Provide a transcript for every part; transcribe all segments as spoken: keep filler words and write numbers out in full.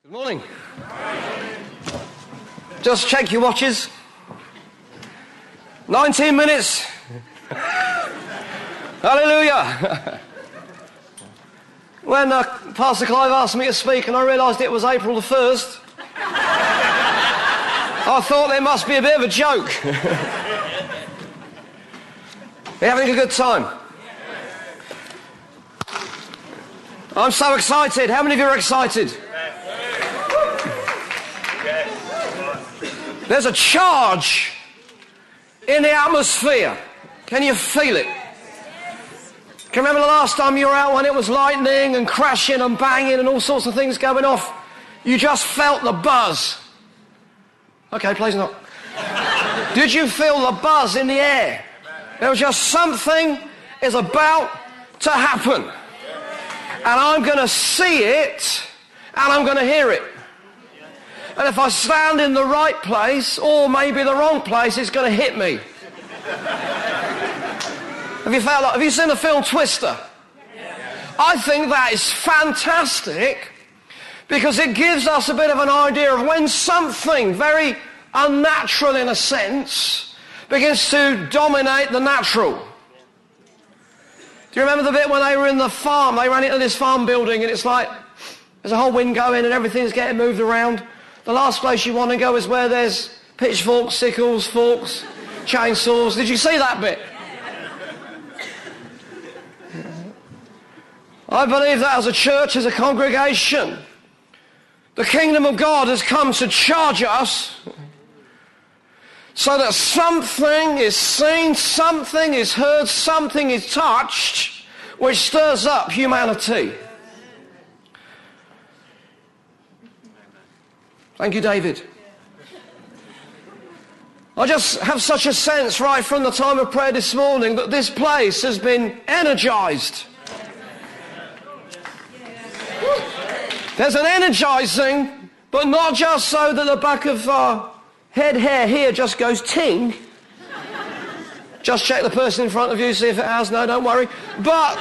Good morning. Just check your watches. nineteen minutes. Hallelujah. When uh, Pastor Clive asked me to speak and I realised it was April the first, I thought there must be a bit of a joke. Are you having a good time? I'm so excited. How many of you are excited? There's a charge in the atmosphere. Can you feel it? Can you remember the last time you were out when it was lightning and crashing and banging and all sorts of things going off? You just felt the buzz. Okay, please not. Did you feel the buzz in the air? There was just something is about to happen. And I'm going to see it and I'm going to hear it. And if I stand in the right place, or maybe the wrong place, it's going to hit me. Have you felt like, have you seen the film Twister? I think that is fantastic because it gives us a bit of an idea of when something very unnatural in a sense begins to dominate the natural. Do you remember the bit when they were in the farm? They ran into this farm building and it's like there's a whole wind going and everything's getting moved around. The last place you want to go is where there's pitchforks, sickles, forks, chainsaws. Did you see that bit? I believe that as a church, as a congregation, the kingdom of God has come to charge us so that something is seen, something is heard, something is touched, which stirs up humanity. Thank you, David. I just have such a sense right from the time of prayer this morning that this place has been energized. There's an energizing, but not just so that the back of our head hair here just goes ting. Just check the person in front of you, see if it has. No, don't worry. But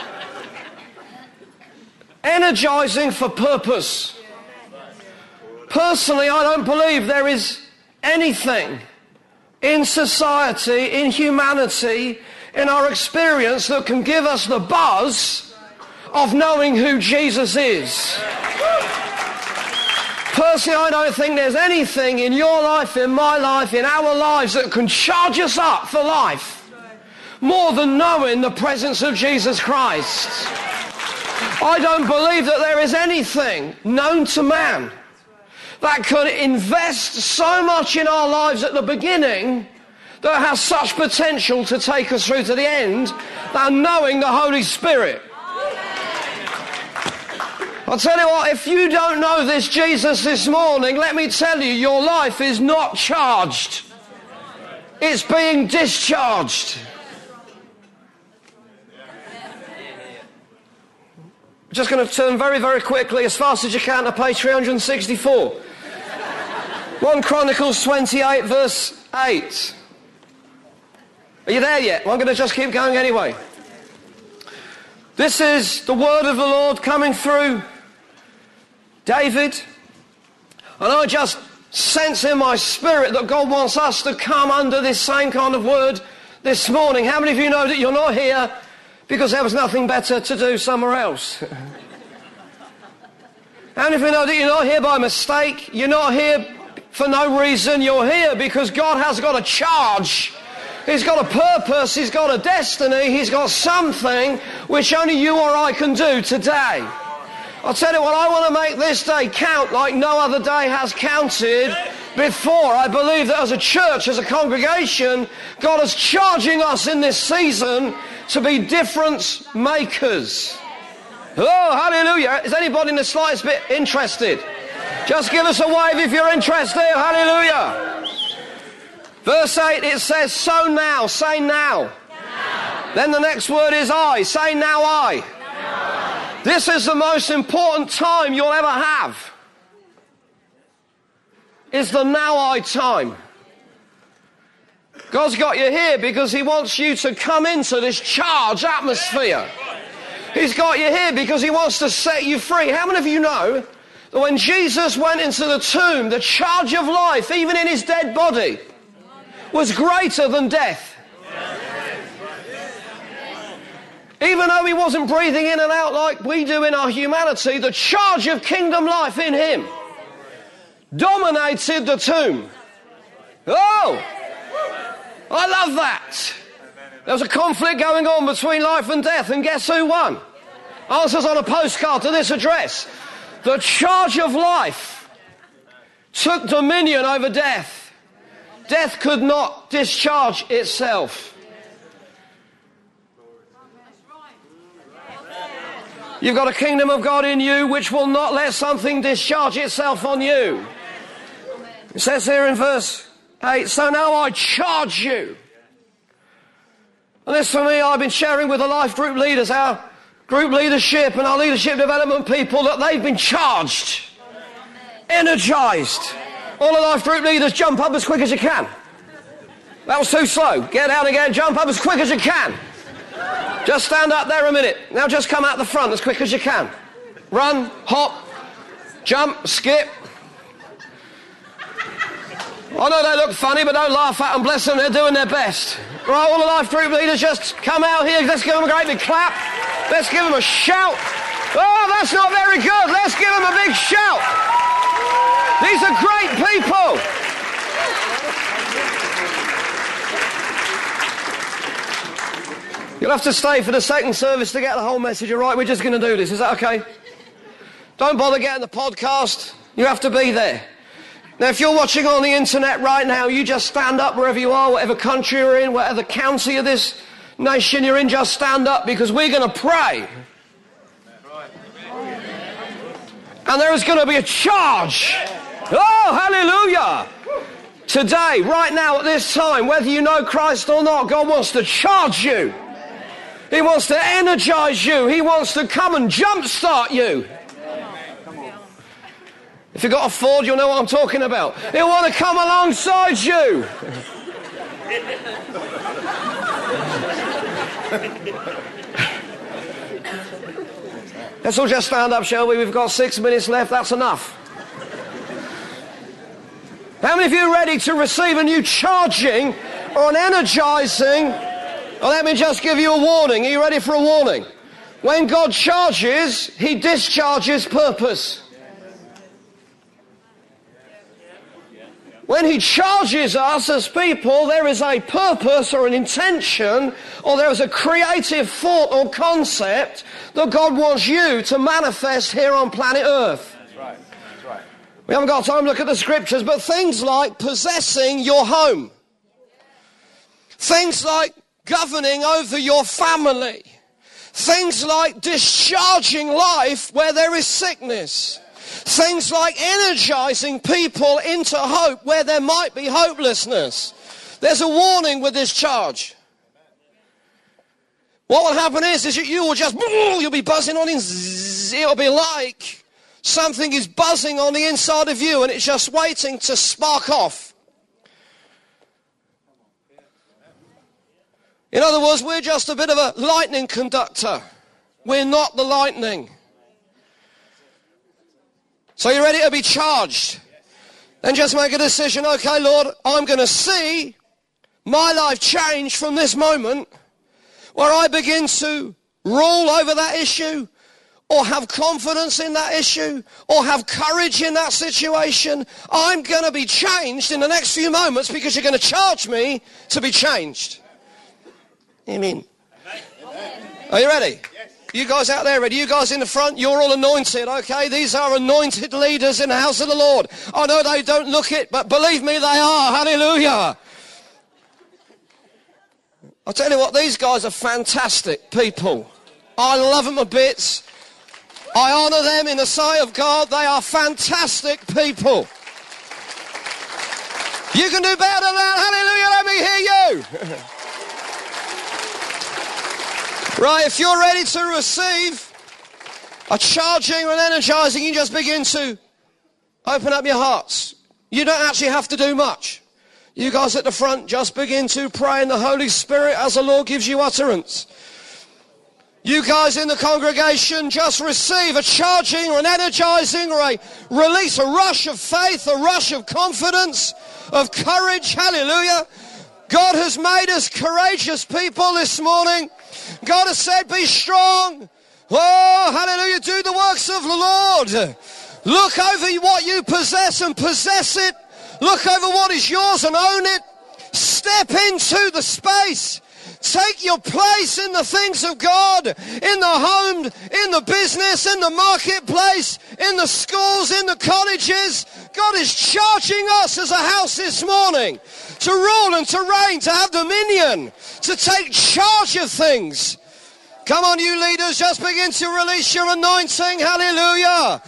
energizing for purpose. Personally, I don't believe there is anything in society, in humanity, in our experience that can give us the buzz of knowing who Jesus is. Personally, I don't think there's anything in your life, in my life, in our lives that can charge us up for life more than knowing the presence of Jesus Christ. I don't believe that there is anything known to man that could invest so much in our lives at the beginning that has such potential to take us through to the end than knowing the Holy Spirit. I'll tell you what, if you don't know this Jesus this morning, let me tell you, your life is not charged. It's being discharged. I'm just going to turn very, very quickly, as fast as you can, to page three hundred sixty-four. First Chronicles twenty-eight, verse eight. Are you there yet? Well, I'm going to just keep going anyway. This is the word of the Lord coming through David. And I just sense in my spirit that God wants us to come under this same kind of word this morning. How many of you know that you're not here because there was nothing better to do somewhere else? How many of you know that you're not here by mistake? You're not here for no reason. You're here because God has got a charge. He's got a purpose. He's got a destiny. He's got something which only you or I can do today. I'll tell you what, I want to make this day count like no other day has counted before. I believe that as a church, as a congregation, God is charging us in this season to be difference makers. Oh, hallelujah. Is anybody in the slightest bit interested? Just give us a wave if you're interested. Hallelujah. Verse eight, it says, so now. Say now. Now. Then the next word is I. Say now I. Now. This is the most important time you'll ever have. It's the now I time. God's got you here because he wants you to come into this charged atmosphere. He's got you here because he wants to set you free. How many of you know that when Jesus went into the tomb, the charge of life, even in his dead body, was greater than death. Even though he wasn't breathing in and out like we do in our humanity, the charge of kingdom life in him dominated the tomb. Oh! I love that. There was a conflict going on between life and death, and guess who won? Answers on a postcard to this address. The charge of life took dominion over death. Death could not discharge itself. You've got a kingdom of God in you which will not let something discharge itself on you. It says here in verse eight, so now I charge you. And this for me, I've been sharing with the life group leaders, our group leadership and our leadership development people, that they've been charged, energized. All the life group leaders, jump up as quick as you can. That was too slow. Get out again, jump up as quick as you can. Just stand up there a minute. Now just come out the front as quick as you can. Run, hop, jump, skip. I know they look funny, but don't laugh at them. Bless them, they're doing their best. Right, all the life group leaders, just come out here. Let's give them a great big clap. Let's give them a shout. Oh, that's not very good. Let's give them a big shout. These are great people. You'll have to stay for the second service to get the whole message. All right, we're just going to do this. Is that okay? Don't bother getting the podcast. You have to be there. Now, if you're watching on the internet right now, you just stand up wherever you are, whatever country you're in, whatever county of this nation you're in, just stand up because we're going to pray. And there is going to be a charge. Oh, hallelujah. Today, right now, at this time, whether you know Christ or not, God wants to charge you. He wants to energize you. He wants to come and jumpstart you. If you've got a Ford, you'll know what I'm talking about. He'll want to come alongside you. Let's all just stand up, shall we? We've got six minutes left. That's enough. How many of you are ready to receive a new charging or an energizing? Well, let me just give you a warning. Are you ready for a warning? When God charges, he discharges purpose. When he charges us as people, there is a purpose or an intention, or there is a creative thought or concept that God wants you to manifest here on planet Earth. That's right. That's right. We haven't got time to look at the scriptures, but things like possessing your home. Things like governing over your family. Things like discharging life where there is sickness. Things like energizing people into hope where there might be hopelessness. There's a warning with this charge. What will happen is, is that you will just, you'll be buzzing on in, it'll be like something is buzzing on the inside of you and it's just waiting to spark off. In other words, we're just a bit of a lightning conductor. We're not the lightning. So you're ready to be charged. Then just make a decision. Okay, Lord, I'm going to see my life change from this moment where I begin to rule over that issue or have confidence in that issue or have courage in that situation. I'm going to be changed in the next few moments because you're going to charge me to be changed. Amen. Are you ready? You guys out there ready? You guys in the front, you're all anointed, okay? These are anointed leaders in the house of the Lord. I know they don't look it, but believe me, they are. Hallelujah. I'll tell you what, these guys are fantastic people. I love them a bit. I honor them in the sight of God. They are fantastic people. You can do better than that. Hallelujah. Let me hear you. Right, if you're ready to receive a charging or an energizing, you just begin to open up your hearts. You don't actually have to do much. You guys at the front, just begin to pray in the Holy Spirit as the Lord gives you utterance. You guys in the congregation, just receive a charging or an energizing or a release, a rush of faith, a rush of confidence, of courage. Hallelujah. God has made us courageous people this morning. God has said, be strong. Oh, hallelujah. Do the works of the Lord. Look over what you possess and possess it. Look over what is yours and own it. Step into the space. Take your place in the things of God, in the home, in the business, in the marketplace, in the schools, in the colleges. God is charging us as a house this morning to rule and to reign, to have dominion, to take charge of things. Come on, you leaders, just begin to release your anointing. Hallelujah.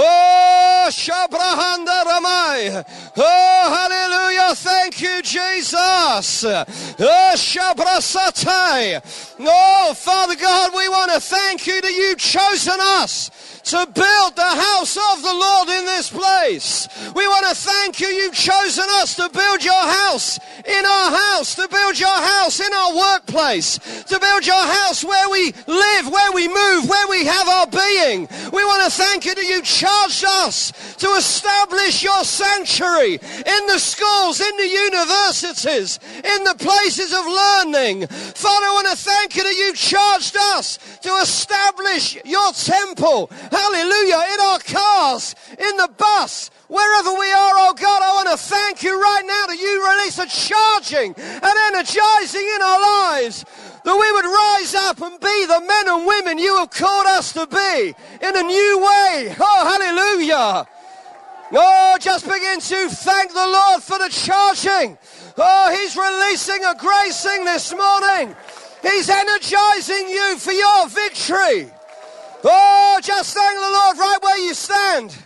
Oh, Shabrahanda Ramai. Oh, hallelujah. Thank you, Jesus. Oh, Shabrasatai. Oh, Father God, we want to thank you that you've chosen us to build the house of the Lord in this place. We want to thank you. You've chosen us to build your house in our house, to build your house in our workplace, to build your house where we live, where we move, where we have our being. We want to thank you that you charged us to establish your sanctuary in the schools, in the universities, in the places of learning. Father, I want to thank you that you charged us to establish your temple. Hallelujah, in our cars, in the bus, wherever we are, oh God, I want to thank you right now that you release a charging and energizing in our lives, that we would rise up and be the men and women you have called us to be in a new way. Oh, hallelujah. Oh, just begin to thank the Lord for the charging. Oh, he's releasing a gracing this morning. He's energizing you for your victory. Oh, just thank the Lord right where you stand.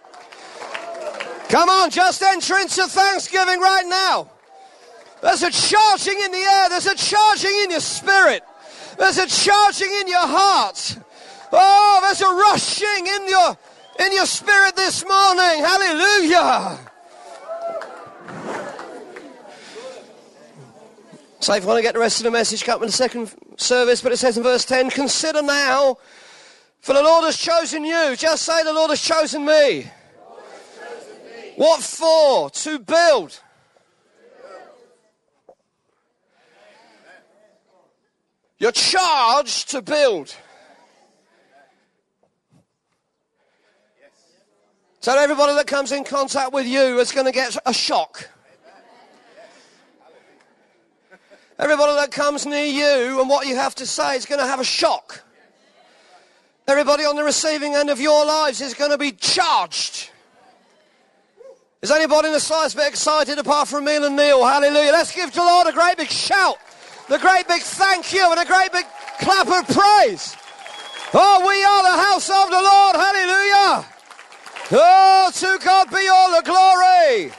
Come on, just enter into thanksgiving right now. There's a charging in the air. There's a charging in your spirit. There's a charging in your heart. Oh, there's a rushing in your, in your spirit this morning. Hallelujah. So if you want to get the rest of the message, come in the second service, but it says in verse ten, consider now, for the Lord has chosen you. Just say, the Lord has chosen me. Lord has chosen me. What for? To build. You're charged to build. So everybody that comes in contact with you is going to get a shock. Everybody that comes near you and what you have to say is going to have a shock. Everybody on the receiving end of your lives is going to be charged. Is anybody in the slightest bit excited apart from me and Neil? Hallelujah. Let's give the Lord a great big shout, a great big thank you, and a great big clap of praise. Oh, we are the house of the Lord. Hallelujah. Oh, to God be all the glory.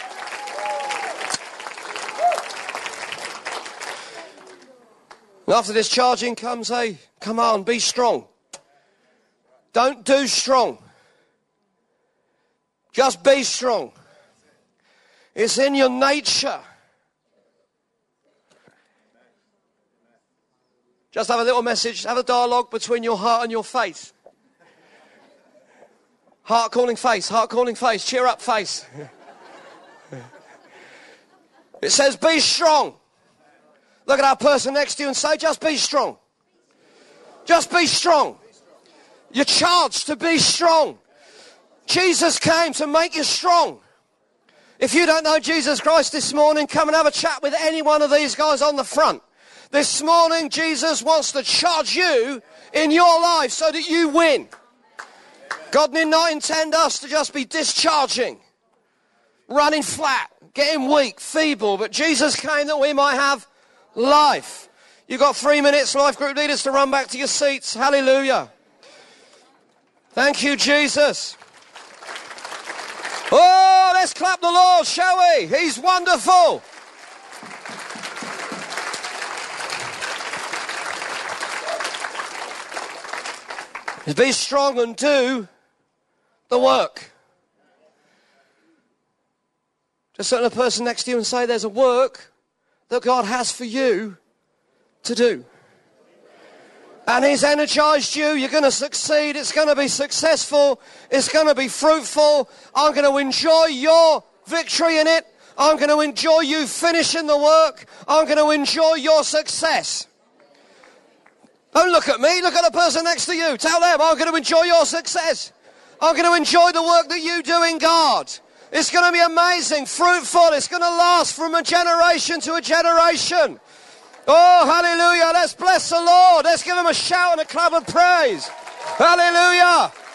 And after this charging comes a command, be strong. Don't do strong. Just be strong. It's in your nature. Just have a little message, have a dialogue between your heart and your face. Heart calling face, heart calling face, cheer up face. It says be strong. Look at that person next to you and say, just be strong. Just be strong. You're charged to be strong. Jesus came to make you strong. If you don't know Jesus Christ this morning, come and have a chat with any one of these guys on the front. This morning, Jesus wants to charge you in your life so that you win. God did not intend us to just be discharging, running flat, getting weak, feeble, but Jesus came that we might have life. You've got three minutes, life group leaders, to run back to your seats. Hallelujah. Thank you, Jesus. Oh, let's clap the Lord, shall we? He's wonderful. Be strong and do the work. Just turn to the person next to you and say, there's a work that God has for you to do. And he's energized you. You're going to succeed. It's going to be successful. It's going to be fruitful. I'm going to enjoy your victory in it. I'm going to enjoy you finishing the work. I'm going to enjoy your success. Don't look at me. Look at the person next to you. Tell them, I'm going to enjoy your success. I'm going to enjoy the work that you do in God. It's going to be amazing, fruitful. It's going to last from a generation to a generation. Oh, hallelujah. Let's bless the Lord. Let's give him a shout and a clap of praise. Hallelujah.